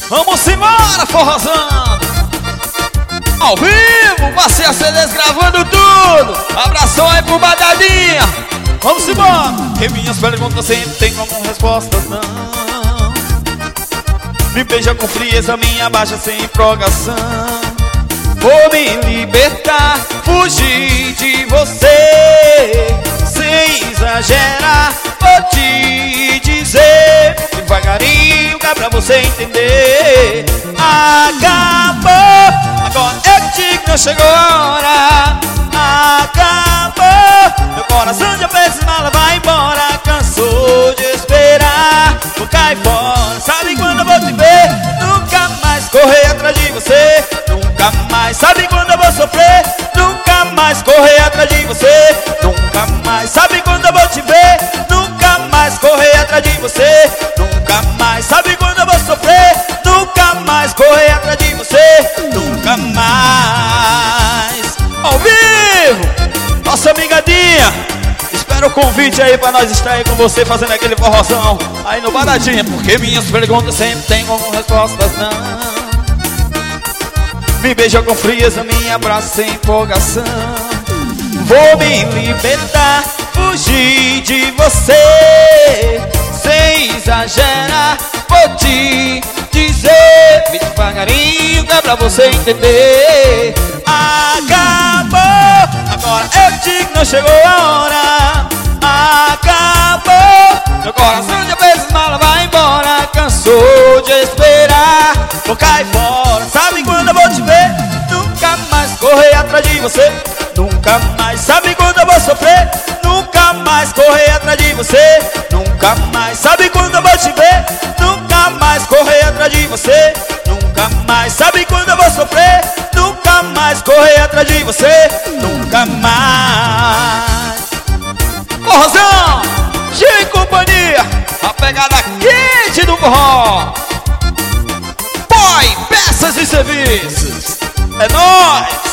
Vamos embora, forrozão. Ao vivo, passei a CDs gravando tudo. Abração aí pro Badadinha. Vamos embora. Que minhas perguntas sempre tem como respostas não. Me beija com frieza, minha baixa sem empolgação. Vou me libertar, fugir de você. Sem exagerar, vou te dizer devagarinho, que é pra você entender. Acabou, agora eu digo que não chegou a hora. Acabou, meu coração já fez mala, vai embora. Cansou de esperar, vou cair fora. Sabe quando eu vou te ver? Nunca mais correr atrás de você. Nunca mais, sabe quando eu vou sofrer? Nunca mais correr atrás de você. Nunca mais, sabe quando eu vou te ver? Nunca mais correr atrás de você. Nunca mais, sabe quando eu vou sofrer? Nunca mais correr atrás de você. Nunca mais. Ao vivo, nossa amiga Dinha. Espero o convite aí pra nós estar aí com você fazendo aquele forrozão aí no Badadinha. Porque minhas perguntas sempre tem como respostas não. Me beija com frieza, me abraça sem empolgação. Vou me libertar, fugir de você. Sem exagerar, vou te dizer bem devagarinho, que é pra você entender. Acabou, agora eu digo que não chegou a hora. Acabou, meu coração já fez mala, vai embora. Cansou de esperar, vou cair fora. Sabe quando eu vou te ver? Nunca mais correr atrás de você. Nunca mais, sabe quando eu vou sofrer? Nunca mais correr atrás de você. Nunca mais, sabe quando eu vou te ver? Nunca mais correr atrás de você. Nunca mais, sabe quando eu vou sofrer? Nunca mais correr atrás de você. Nunca mais. Forrozão, G Companhia, a pegada quente do forró. Boy, peças e serviços. É nóis.